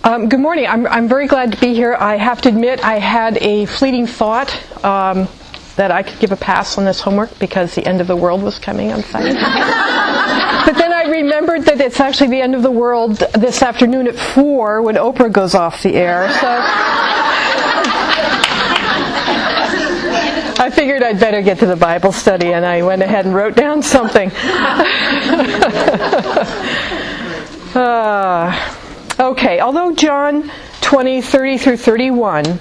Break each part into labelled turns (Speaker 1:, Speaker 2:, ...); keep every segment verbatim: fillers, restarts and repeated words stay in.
Speaker 1: Um, good morning. I'm, I'm very glad to be here. I have to admit I had a fleeting thought um, that I could give a pass on this homework because the end of the world was coming on Sunday. But then I remembered that it's actually the end of the world this afternoon at four when Oprah goes off the air. So I figured I'd better get to the Bible study, and I went ahead and wrote down something. uh, okay, although John twenty, thirty through thirty-one,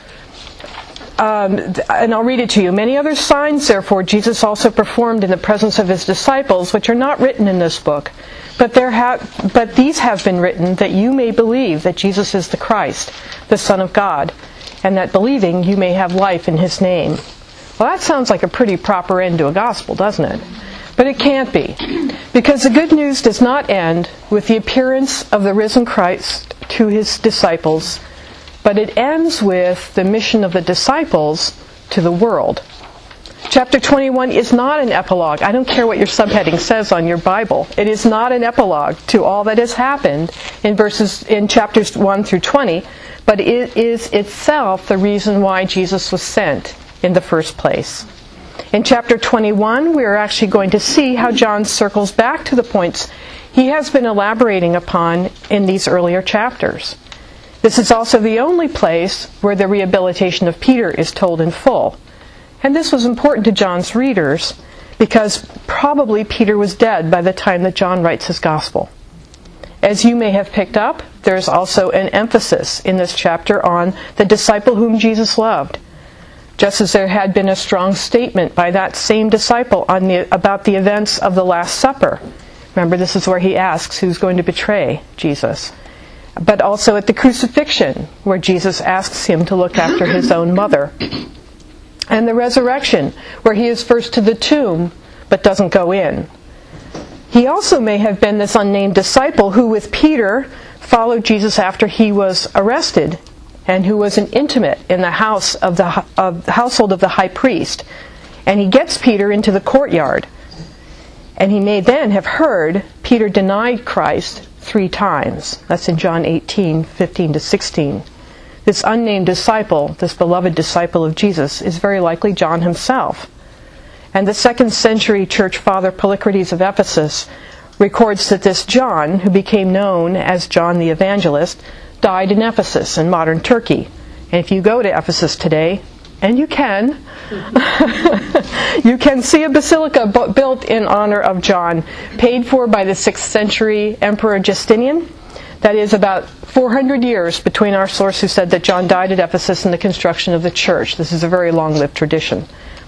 Speaker 1: Um, and I'll read it to you. Many other signs, therefore, Jesus also performed in the presence of his disciples, which are not written in this book. But there ha- but these have been written that you may believe that Jesus is the Christ, the Son of God, and that believing you may have life in his name. Well, that sounds like a pretty proper end to a gospel, doesn't it? But it can't be, because the good news does not end with the appearance of the risen Christ to his disciples, but it ends with the mission of the disciples to the world. Chapter twenty-one is not an epilogue. I don't care what your subheading says on your Bible. It is not an epilogue to all that has happened in verses in chapters one through twenty, but it is itself the reason why Jesus was sent in the first place. In chapter twenty-one, we are actually going to see how John circles back to the points he has been elaborating upon in these earlier chapters. This is also the only place where the rehabilitation of Peter is told in full. And this was important to John's readers because probably Peter was dead by the time that John writes his gospel. As you may have picked up, there's also an emphasis in this chapter on the disciple whom Jesus loved, just as there had been a strong statement by that same disciple on the, about the events of the Last Supper. Remember, this is where he asks who's going to betray Jesus. But also at the crucifixion, where Jesus asks him to look after his own mother. And the resurrection, where he is first to the tomb, but doesn't go in. He also may have been this unnamed disciple who, with Peter, followed Jesus after he was arrested, and who was an intimate in the house of the, of the household of the high priest. And he gets Peter into the courtyard. And he may then have heard Peter denied Christ three times. That's in John eighteen, fifteen to sixteen. This unnamed disciple, this beloved disciple of Jesus, is very likely John himself. And the second century church father Polycrates of Ephesus records that this John, who became known as John the Evangelist, died in Ephesus in modern Turkey. And if you go to Ephesus today, and you can, you can see a basilica bu- built in honor of John, paid for by the sixth century Emperor Justinian. That is about four hundred years between our source who said that John died at Ephesus and the construction of the church. This is a very long-lived tradition.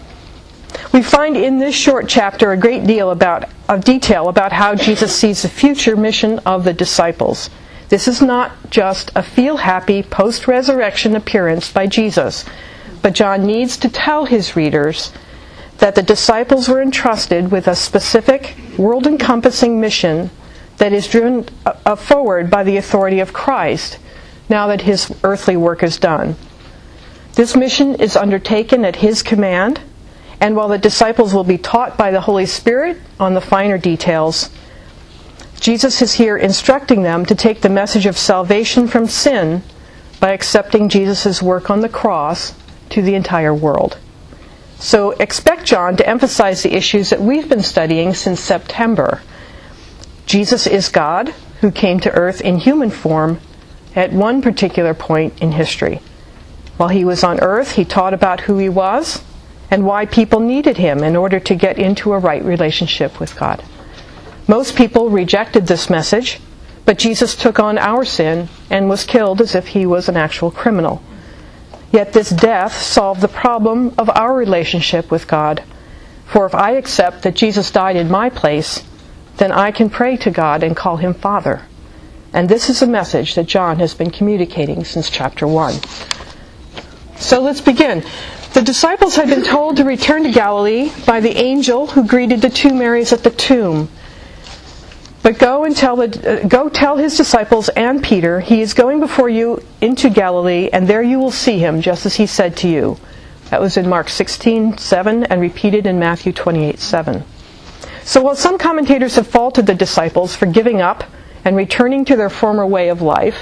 Speaker 1: We find in this short chapter a great deal about, of detail about how Jesus sees the future mission of the disciples. This is not just a feel-happy post-resurrection appearance by Jesus, but John needs to tell his readers that the disciples were entrusted with a specific, world-encompassing mission that is driven uh, forward by the authority of Christ now that his earthly work is done. This mission is undertaken at his command, and while the disciples will be taught by the Holy Spirit on the finer details, Jesus is here instructing them to take the message of salvation from sin by accepting Jesus' work on the cross to the entire world. So expect John to emphasize the issues that we've been studying since September. Jesus is God who came to earth in human form at one particular point in history. While he was on earth, he taught about who he was and why people needed him in order to get into a right relationship with God. Most people rejected this message, but Jesus took on our sin and was killed as if he was an actual criminal. Yet this death solved the problem of our relationship with God. For if I accept that Jesus died in my place, then I can pray to God and call him Father. And this is a message that John has been communicating since chapter one. So let's begin. The disciples had been told to return to Galilee by the angel who greeted the two Marys at the tomb. But go and tell the, uh, go tell his disciples and Peter, he is going before you into Galilee, and there you will see him, just as he said to you. That was in Mark sixteen seven and repeated in Matthew twenty-eight seven. So while some commentators have faulted the disciples for giving up and returning to their former way of life,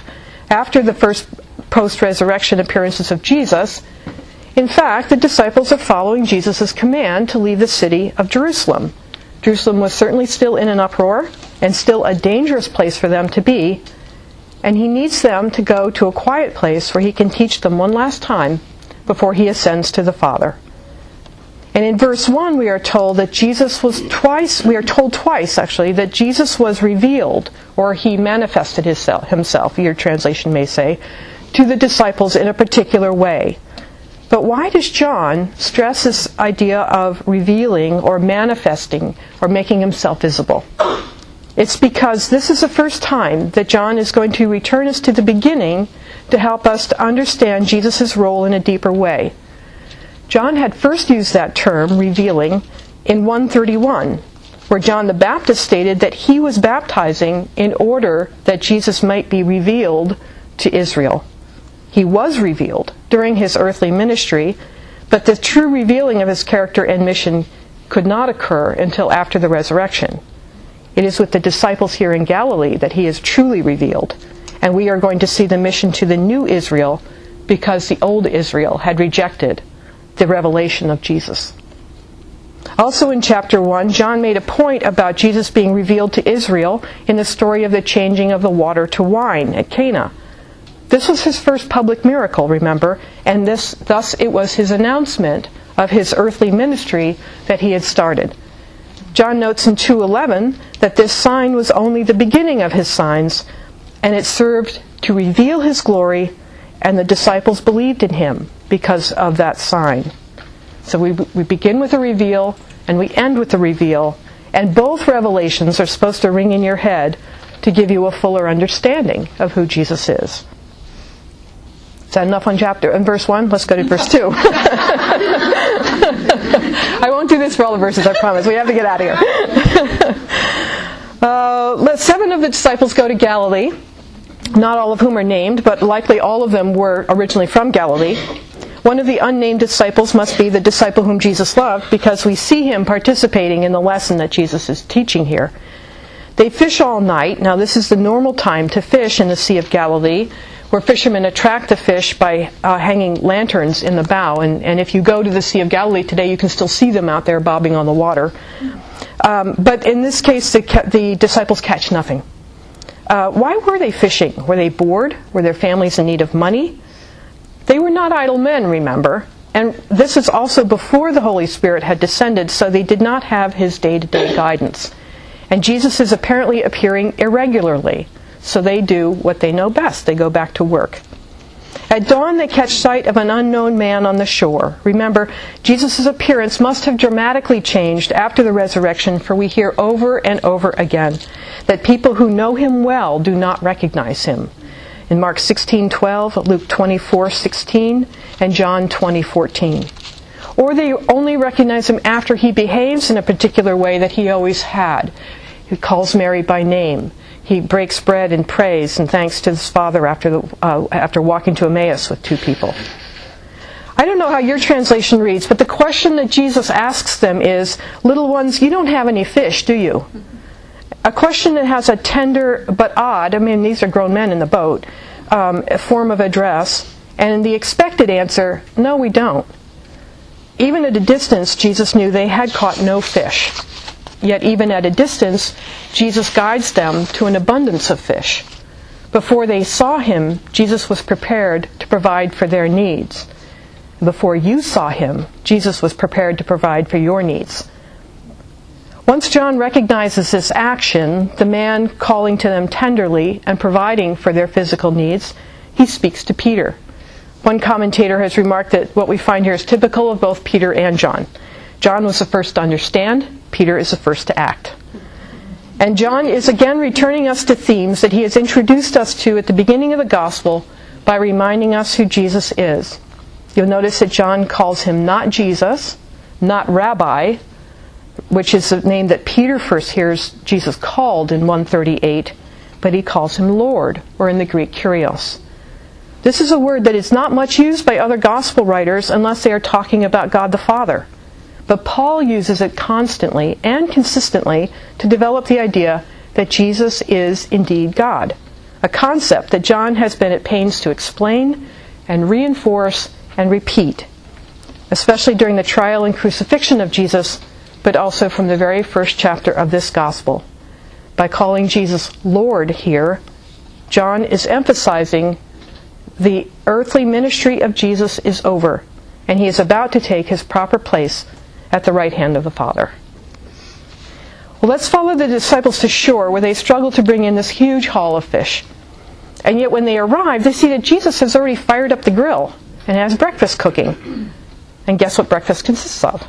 Speaker 1: after the first post-resurrection appearances of Jesus, in fact, the disciples are following Jesus' command to leave the city of Jerusalem. Jerusalem was certainly still in an uproar and still a dangerous place for them to be, and he needs them to go to a quiet place where he can teach them one last time before he ascends to the Father. And in verse one we are told that Jesus was twice, we are told twice actually, that Jesus was revealed, or he manifested himself, your translation may say, to the disciples in a particular way. But why does John stress this idea of revealing or manifesting or making himself visible? It's because this is the first time that John is going to return us to the beginning to help us to understand Jesus' role in a deeper way. John had first used that term, revealing, in one thirty-one, where John the Baptist stated that he was baptizing in order that Jesus might be revealed to Israel. He was revealed during his earthly ministry, but the true revealing of his character and mission could not occur until after the resurrection. It is with the disciples here in Galilee that he is truly revealed, and we are going to see the mission to the new Israel because the old Israel had rejected the revelation of Jesus. Also in chapter one, John made a point about Jesus being revealed to Israel in the story of the changing of the water to wine at Cana. This was his first public miracle, remember, and this, thus it was his announcement of his earthly ministry that he had started. John notes in two eleven that this sign was only the beginning of his signs, and it served to reveal his glory, and the disciples believed in him because of that sign. So we, we begin with a reveal, and we end with a reveal, and both revelations are supposed to ring in your head to give you a fuller understanding of who Jesus is. Is that enough on chapter and verse one? Let's go to verse two. I won't do this for all the verses, I promise. We have to get out of here. uh, let seven of the disciples go to Galilee, not all of whom are named, but likely all of them were originally from Galilee. One of the unnamed disciples must be the disciple whom Jesus loved, because we see him participating in the lesson that Jesus is teaching here. They fish all night. Now this is the normal time to fish in the Sea of Galilee, where fishermen attract the fish by uh, hanging lanterns in the bow. And, and if you go to the Sea of Galilee today, you can still see them out there bobbing on the water. Um, but in this case, the, the disciples catch nothing. Uh, why were they fishing? Were they bored? Were their families in need of money? They were not idle men, remember. And this is also before the Holy Spirit had descended, so they did not have his day-to-day guidance. And Jesus is apparently appearing irregularly. So they do what they know best. They go back to work. At dawn, they catch sight of an unknown man on the shore. Remember, Jesus' appearance must have dramatically changed after the resurrection, for we hear over and over again that people who know him well do not recognize him. In Mark sixteen twelve, Luke twenty-four sixteen, and John twenty fourteen. Or they only recognize him after he behaves in a particular way that he always had. He calls Mary by name. He breaks bread and prays and thanks to his Father after the, uh, after walking to Emmaus with two people. I don't know how your translation reads, but the question that Jesus asks them is, "Little ones, you don't have any fish, do you?" A question that has a tender but odd, I mean, these are grown men in the boat, um, a form of address, and the expected answer, "No, we don't." Even at a distance, Jesus knew they had caught no fish. Yet even at a distance, Jesus guides them to an abundance of fish. Before they saw him, Jesus was prepared to provide for their needs. Before you saw him, Jesus was prepared to provide for your needs. Once John recognizes this action, the man calling to them tenderly and providing for their physical needs, he speaks to Peter. One commentator has remarked that what we find here is typical of both Peter and John. John was the first to understand, Peter is the first to act. And John is again returning us to themes that he has introduced us to at the beginning of the Gospel by reminding us who Jesus is. You'll notice that John calls him not Jesus, not Rabbi, which is the name that Peter first hears Jesus called in one thirty-eight, but he calls him Lord, or in the Greek, Kyrios. This is a word that is not much used by other Gospel writers unless they are talking about God the Father. But Paul uses it constantly and consistently to develop the idea that Jesus is indeed God. a concept that John has been at pains to explain and reinforce and repeat, especially during the trial and crucifixion of Jesus, but also from the very first chapter of this gospel. By calling Jesus Lord here, John is emphasizing the earthly ministry of Jesus is over, and he is about to take his proper place at the right hand of the Father. Well, let's follow the disciples to shore, where they struggle to bring in this huge haul of fish. And yet when they arrive, they see that Jesus has already fired up the grill and has breakfast cooking. And guess what breakfast consists of?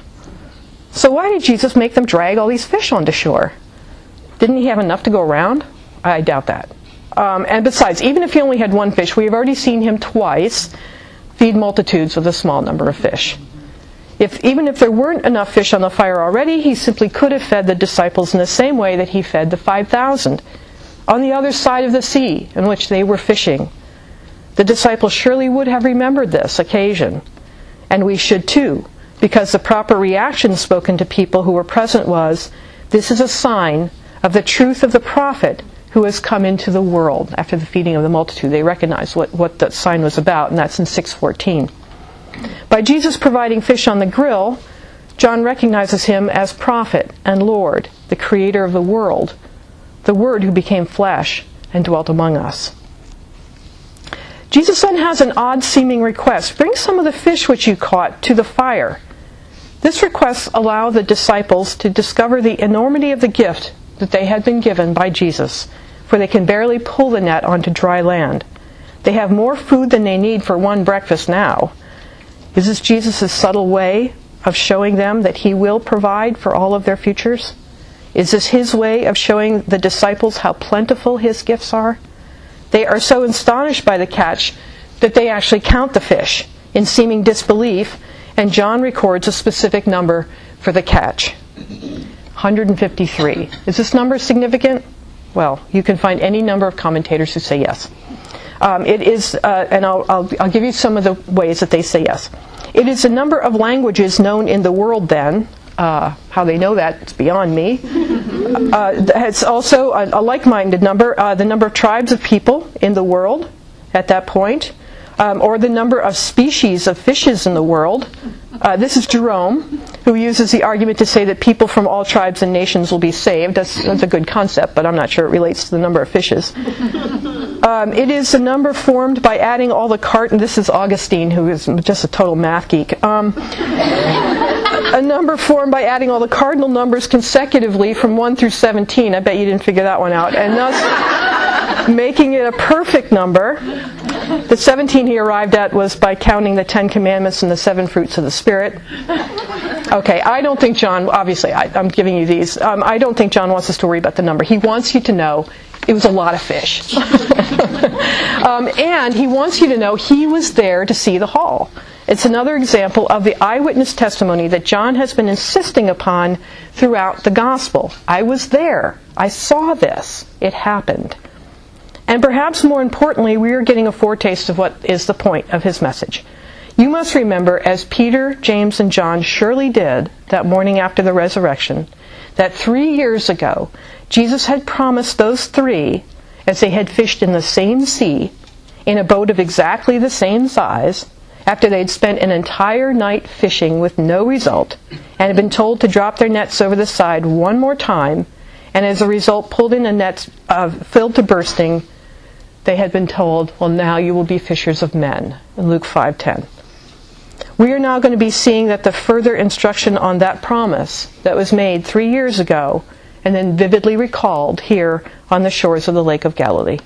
Speaker 1: So why did Jesus make them drag all these fish onto shore? Didn't he have enough to go around? I doubt that. Um, and besides, even if he only had one fish, we have already seen him twice feed multitudes with a small number of fish. If, even if there weren't enough fish on the fire already, he simply could have fed the disciples in the same way that he fed the five thousand, on the other side of the sea in which they were fishing. The disciples surely would have remembered this occasion, and we should too, because the proper reaction spoken to people who were present was, "This is a sign of the truth of the prophet who has come into the world." After the feeding of the multitude, they recognized what, what that sign was about, and that's in six fourteen. By Jesus providing fish on the grill, John recognizes him as prophet and Lord, the creator of the world, the Word who became flesh and dwelt among us. Jesus then has an odd-seeming request. Bring some of the fish which you caught to the fire. This request allows the disciples to discover the enormity of the gift that they had been given by Jesus, for they can barely pull the net onto dry land. They have more food than they need for one breakfast now. Is this Jesus' subtle way of showing them that he will provide for all of their futures? Is this his way of showing the disciples how plentiful his gifts are? They are so astonished by the catch that they actually count the fish in seeming disbelief, and John records a specific number for the catch. one hundred fifty-three. Is this number significant? Well, you can find any number of commentators who say yes. Um, it is, uh, and I'll, I'll, I'll give you some of the ways that they say yes. It is a number of languages known in the world then. Uh, how they know that, it's beyond me. Uh, it's also a, a like-minded number, uh, the number of tribes of people in the world at that point, um, or the number of species of fishes in the world. Uh, this is Jerome, who uses the argument to say that people from all tribes and nations will be saved. That's, that's a good concept, but I'm not sure it relates to the number of fishes. Um, it is a number formed by adding all the cart, and this is Augustine, who is just a total math geek. Um, a number formed by adding all the cardinal numbers consecutively from one through seventeen. I bet you didn't figure that one out. And thus making it a perfect number. The seventeen he arrived at was by counting the Ten Commandments and the seven fruits of the Spirit. Okay, I don't think John, obviously I, I'm giving you these, um, I don't think John wants us to worry about the number. He wants you to know it was a lot of fish. um, and he wants you to know he was there to see the haul. It's another example of the eyewitness testimony that John has been insisting upon throughout the gospel. I was there. I saw this. It happened. And perhaps more importantly, we are getting a foretaste of what is the point of his message. You must remember, as Peter, James, and John surely did that morning after the resurrection, that three years ago, Jesus had promised those three, as they had fished in the same sea, in a boat of exactly the same size, after they'd spent an entire night fishing with no result, and had been told to drop their nets over the side one more time, and as a result pulled in a net uh, filled to bursting, they had been told, well, now you will be fishers of men, in Luke five ten. We are now going to be seeing that the further instruction on that promise that was made three years ago and then vividly recalled here on the shores of the Lake of Galilee.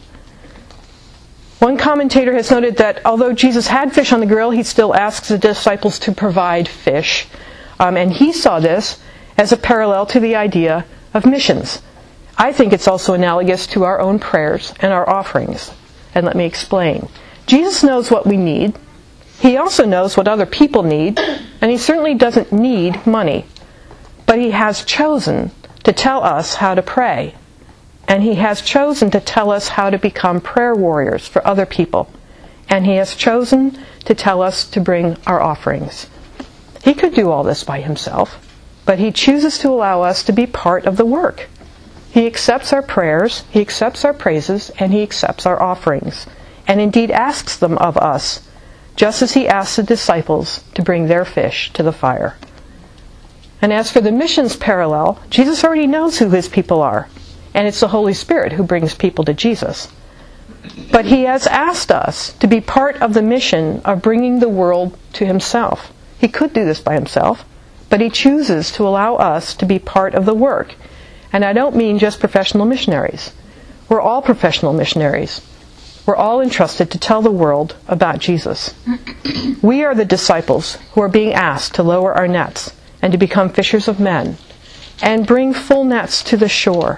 Speaker 1: One commentator has noted that although Jesus had fish on the grill, he still asks the disciples to provide fish. Um, and he saw this as a parallel to the idea of missions. I think it's also analogous to our own prayers and our offerings. And let me explain. Jesus knows what we need. He also knows what other people need, and he certainly doesn't need money. But he has chosen to tell us how to pray. And he has chosen to tell us how to become prayer warriors for other people. And he has chosen to tell us to bring our offerings. He could do all this by himself, but he chooses to allow us to be part of the work. He accepts our prayers, He accepts our praises, and He accepts our offerings, and indeed asks them of us, just as He asked the disciples to bring their fish to the fire. And as for the missions parallel, Jesus already knows who His people are, and it's the Holy Spirit who brings people to Jesus. But He has asked us to be part of the mission of bringing the world to Himself. He could do this by Himself, but He chooses to allow us to be part of the work. And I don't mean just professional missionaries. We're all professional missionaries. We're all entrusted to tell the world about Jesus. We are the disciples who are being asked to lower our nets and to become fishers of men and bring full nets to the shore,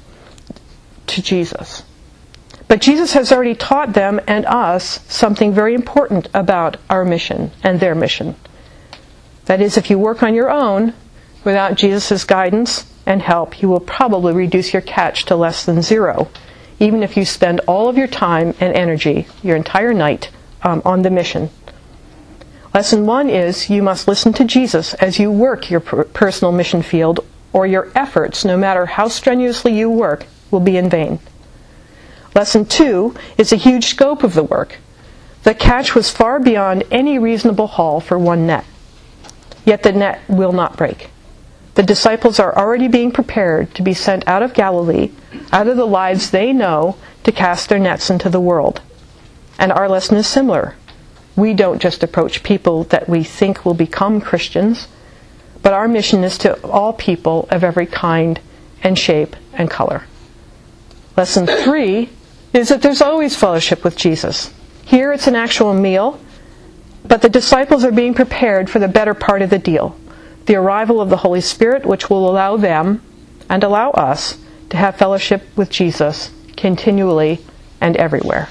Speaker 1: to Jesus. But Jesus has already taught them and us something very important about our mission and their mission. That is, if you work on your own without Jesus' guidance and help, you will probably reduce your catch to less than zero, even if you spend all of your time and energy, your entire night, um, on the mission. Lesson one is you must listen to Jesus as you work your per- personal mission field, or your efforts, no matter how strenuously you work, will be in vain. Lesson two is a huge scope of the work. The catch was far beyond any reasonable haul for one net. Yet the net will not break. The disciples are already being prepared to be sent out of Galilee, out of the lives they know, to cast their nets into the world. And our lesson is similar. We don't just approach people that we think will become Christians, but our mission is to all people of every kind and shape and color. Lesson three is that there's always fellowship with Jesus. Here it's an actual meal, but the disciples are being prepared for the better part of the deal. The arrival of the Holy Spirit, which will allow them and allow us to have fellowship with Jesus continually and everywhere.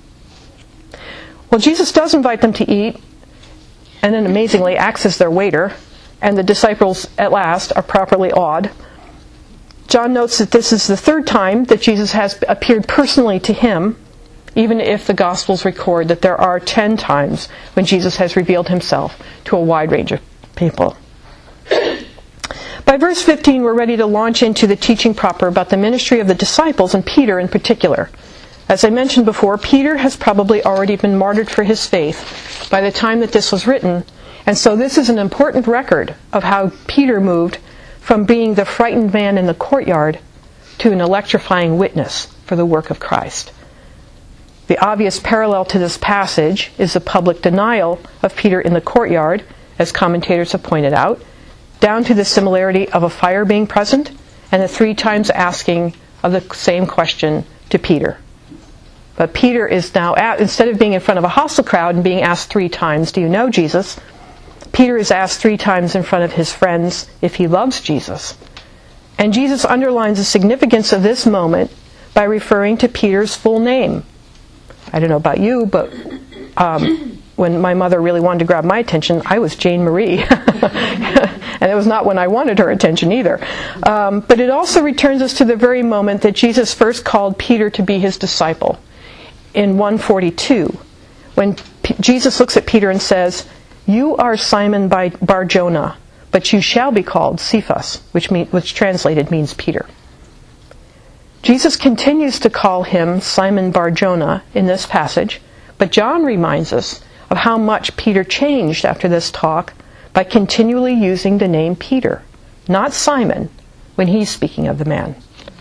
Speaker 1: Well, Jesus does invite them to eat, and then amazingly acts as their waiter, and the disciples at last are properly awed. John notes that this is the third time that Jesus has appeared personally to him, even if the Gospels record that there are ten times when Jesus has revealed Himself to a wide range of people. By verse fifteen, we're ready to launch into the teaching proper about the ministry of the disciples, and Peter in particular. As I mentioned before, Peter has probably already been martyred for his faith by the time that this was written, and so this is an important record of how Peter moved from being the frightened man in the courtyard to an electrifying witness for the work of Christ. The obvious parallel to this passage is the public denial of Peter in the courtyard, as commentators have pointed out, down to the similarity of a fire being present and the three times asking of the same question to Peter. But Peter is now, at, instead of being in front of a hostile crowd and being asked three times, "Do you know Jesus?" Peter is asked three times in front of his friends if he loves Jesus. And Jesus underlines the significance of this moment by referring to Peter's full name. I don't know about you, but um, when my mother really wanted to grab my attention, I was Jane Marie. And it was not when I wanted her attention either. Um, but it also returns us to the very moment that Jesus first called Peter to be his disciple. In one forty-two, when P- Jesus looks at Peter and says, "You are Simon Bar-Jonah, but you shall be called Cephas," which, mean, which translated means Peter. Jesus continues to call him Simon Bar-Jonah in this passage, but John reminds us of how much Peter changed after this talk by continually using the name Peter, not Simon, when he's speaking of the man.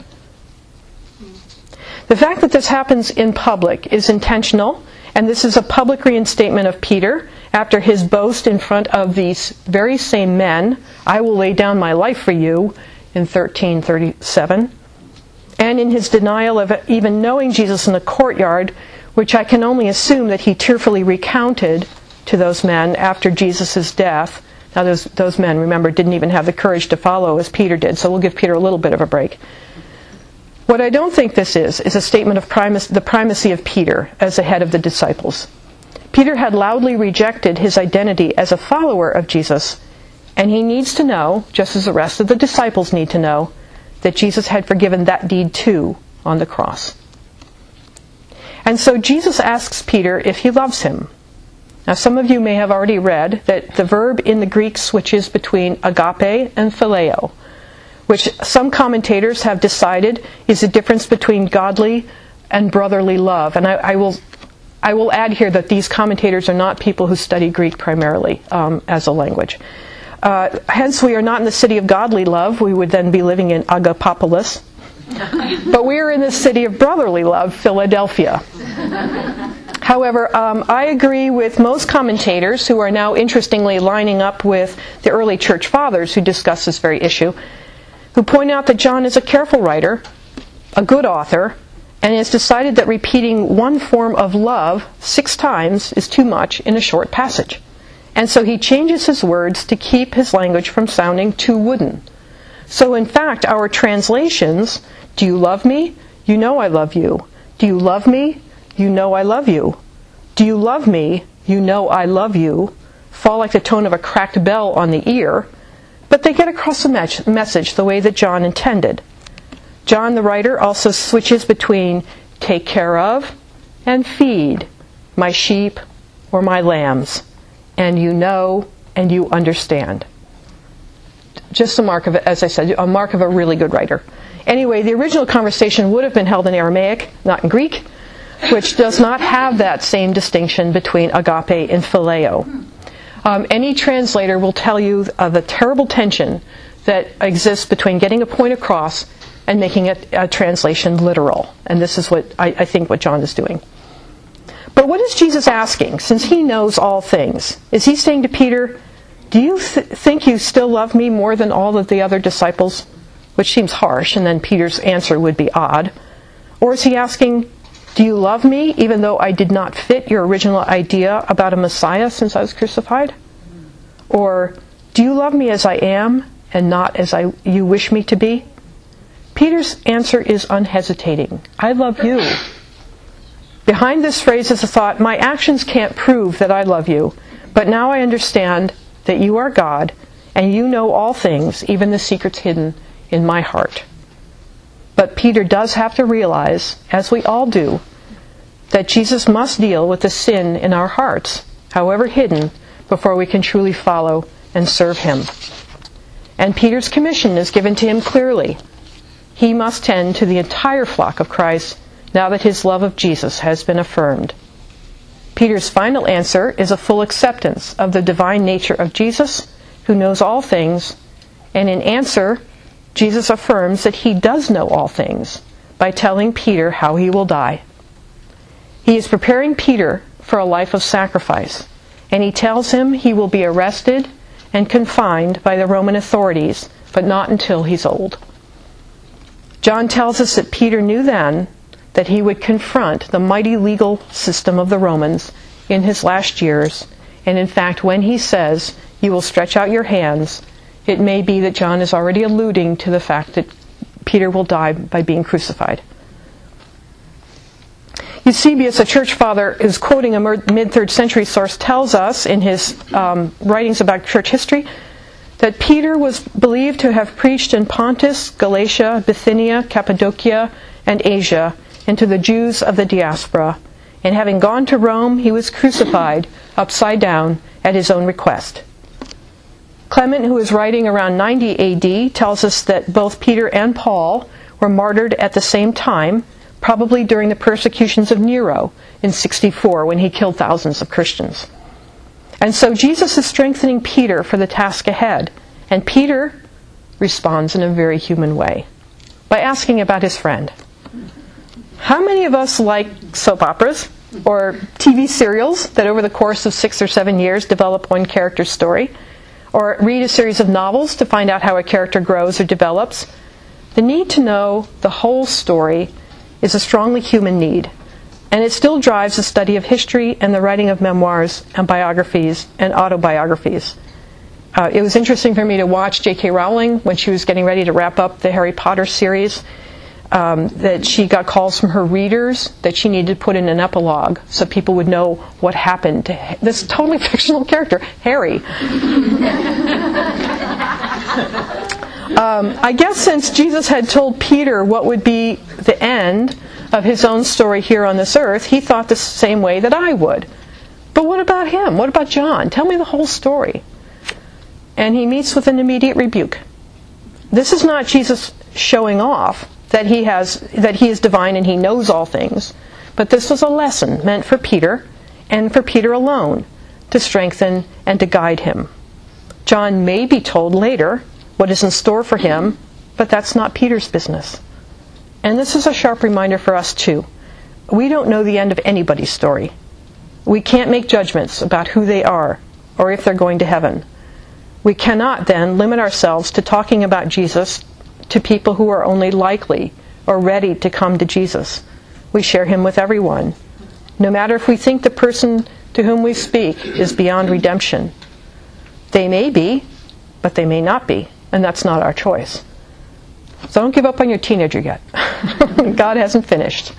Speaker 1: The fact that this happens in public is intentional, and this is a public reinstatement of Peter after his boast in front of these very same men, "I will lay down my life for you," in thirteen thirty-seven, and in his denial of even knowing Jesus in the courtyard, which I can only assume that he tearfully recounted to those men after Jesus' death. Now those, those men, remember, didn't even have the courage to follow as Peter did, so we'll give Peter a little bit of a break. What I don't think this is, is a statement of primacy, the primacy of Peter as the head of the disciples. Peter had loudly rejected his identity as a follower of Jesus, and he needs to know, just as the rest of the disciples need to know, that Jesus had forgiven that deed too on the cross. And so Jesus asks Peter if he loves him. Now some of you may have already read that the verb in the Greek switches between agape and phileo, which some commentators have decided is the difference between godly and brotherly love. And I, I will I will add here that these commentators are not people who study Greek primarily um, as a language. Uh, hence, we are not in the city of godly love. We would then be living in Agapopolis. But we are in the city of brotherly love, Philadelphia. However, um, I agree with most commentators who are now interestingly lining up with the early church fathers who discuss this very issue, who point out that John is a careful writer, a good author, and has decided that repeating one form of love six times is too much in a short passage. And so he changes his words to keep his language from sounding too wooden. So in fact, our translations, do you love me? You know I love you. Do you love me? You know I love you. Do you love me? You know I love you, fall like the tone of a cracked bell on the ear, but they get across the me- message the way that John intended. John, the writer, also switches between take care of and feed my sheep or my lambs, and you know and you understand. Just a mark of, as I said, a mark of a really good writer. Anyway, the original conversation would have been held in Aramaic, not in Greek, which does not have that same distinction between agape and phileo. Um, any translator will tell you of the terrible tension that exists between getting a point across and making a, a translation literal. And this is what I, I think what John is doing. But what is Jesus asking, since he knows all things? Is he saying to Peter, do you th- think you still love me more than all of the other disciples? Which seems harsh, and then Peter's answer would be odd. Or is he asking, do you love me even though I did not fit your original idea about a Messiah since I was crucified? Or do you love me as I am and not as I you wish me to be? Peter's answer is unhesitating. I love you. Behind this phrase is the thought, my actions can't prove that I love you, but now I understand that you are God and you know all things, even the secrets hidden in my heart. But Peter does have to realize, as we all do, that Jesus must deal with the sin in our hearts, however hidden, before we can truly follow and serve him. And Peter's commission is given to him clearly. He must tend to the entire flock of Christ now that his love of Jesus has been affirmed. Peter's final answer is a full acceptance of the divine nature of Jesus, who knows all things, and in answer, Jesus affirms that he does know all things by telling Peter how he will die. He is preparing Peter for a life of sacrifice, and he tells him he will be arrested and confined by the Roman authorities, but not until he's old. John tells us that Peter knew then that he would confront the mighty legal system of the Romans in his last years, and in fact, when he says, you will stretch out your hands, it may be that John is already alluding to the fact that Peter will die by being crucified. Eusebius, a church father, is quoting a mid-third century source, tells us in his um, writings about church history that Peter was believed to have preached in Pontus, Galatia, Bithynia, Cappadocia, and Asia, and to the Jews of the diaspora. And having gone to Rome, he was crucified upside down at his own request. Clement, who is writing around ninety A D, tells us that both Peter and Paul were martyred at the same time, probably during the persecutions of Nero in sixty-four, when he killed thousands of Christians. And so Jesus is strengthening Peter for the task ahead, and Peter responds in a very human way by asking about his friend. How many of us like soap operas or T V serials that over the course of six or seven years develop one character's story? Or read a series of novels to find out how a character grows or develops? The need to know the whole story is a strongly human need, and it still drives the study of history and the writing of memoirs and biographies and autobiographies. Uh, it was interesting for me to watch J K Rowling when she was getting ready to wrap up the Harry Potter series, um, that she got calls from her readers that she needed to put in an epilogue so people would know what happened to this totally fictional character, Harry. Um, I guess since Jesus had told Peter what would be the end of his own story here on this earth, he thought the same way that I would. But what about him? What about John? Tell me the whole story. And he meets with an immediate rebuke. This is not Jesus showing off that he has that he is divine and he knows all things, but this was a lesson meant for Peter and for Peter alone to strengthen and to guide him. John may be told later what is in store for him, but that's not Peter's business. And this is a sharp reminder for us too. We don't know the end of anybody's story. We can't make judgments about who they are or if they're going to heaven. We cannot then limit ourselves to talking about Jesus to people who are only likely or ready to come to Jesus. We share him with everyone, no matter if we think the person to whom we speak is beyond redemption. They may be, but they may not be, and that's not our choice. So don't give up on your teenager yet. God hasn't finished.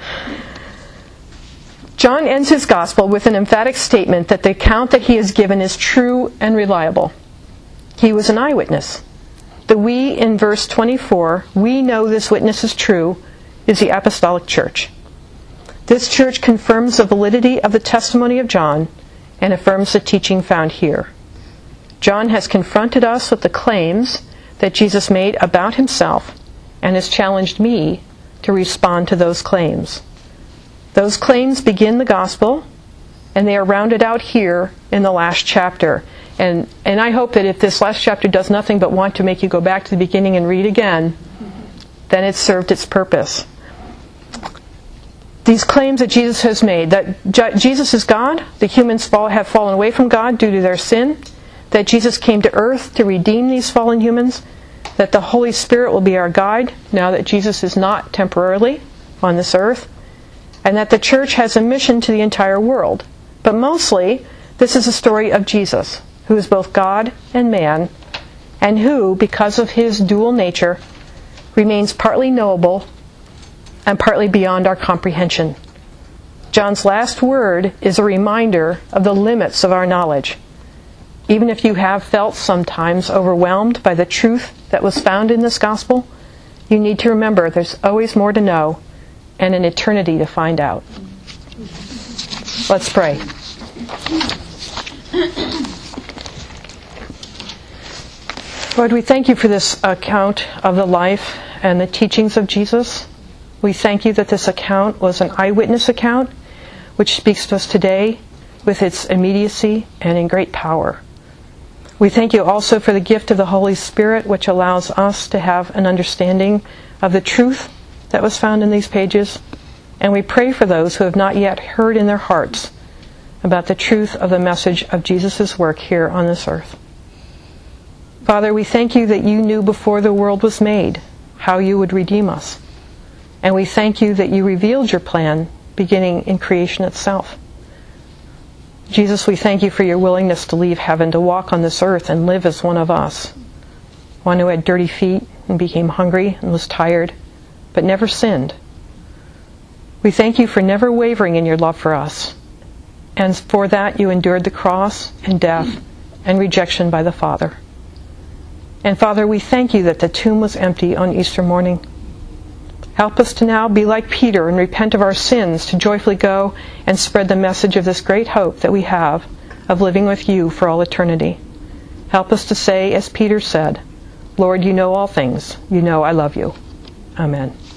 Speaker 1: John ends his gospel with an emphatic statement that the account that he has given is true and reliable. He was an eyewitness. The we in verse twenty-four, we know this witness is true, is the apostolic church. This church confirms the validity of the testimony of John and affirms the teaching found here. John has confronted us with the claims that Jesus made about himself and has challenged me to respond to those claims. Those claims begin the gospel, and they are rounded out here in the last chapter. And, and I hope that if this last chapter does nothing but want to make you go back to the beginning and read again, then it's served its purpose. These claims that Jesus has made, that Je- Jesus is God, the humans fall, have fallen away from God due to their sin, that Jesus came to earth to redeem these fallen humans, that the Holy Spirit will be our guide now that Jesus is not temporarily on this earth, and that the church has a mission to the entire world. But mostly, this is a story of Jesus, who is both God and man, and who, because of his dual nature, remains partly knowable and partly beyond our comprehension. John's last word is a reminder of the limits of our knowledge. Even if you have felt sometimes overwhelmed by the truth that was found in this gospel, you need to remember there's always more to know and an eternity to find out. Let's pray. Lord, we thank you for this account of the life and the teachings of Jesus. We thank you that this account was an eyewitness account, which speaks to us today with its immediacy and in great power. We thank you also for the gift of the Holy Spirit, which allows us to have an understanding of the truth that was found in these pages. And we pray for those who have not yet heard in their hearts about the truth of the message of Jesus' work here on this earth. Father, we thank you that you knew before the world was made how you would redeem us. And we thank you that you revealed your plan beginning in creation itself. Jesus, we thank you for your willingness to leave heaven, to walk on this earth and live as one of us. One who had dirty feet and became hungry and was tired, but never sinned. We thank you for never wavering in your love for us. And for that you endured the cross and death and rejection by the Father. And Father, we thank you that the tomb was empty on Easter morning. Help us to now be like Peter and repent of our sins, to joyfully go and spread the message of this great hope that we have of living with you for all eternity. Help us to say, as Peter said, Lord, you know all things. You know I love you. Amen.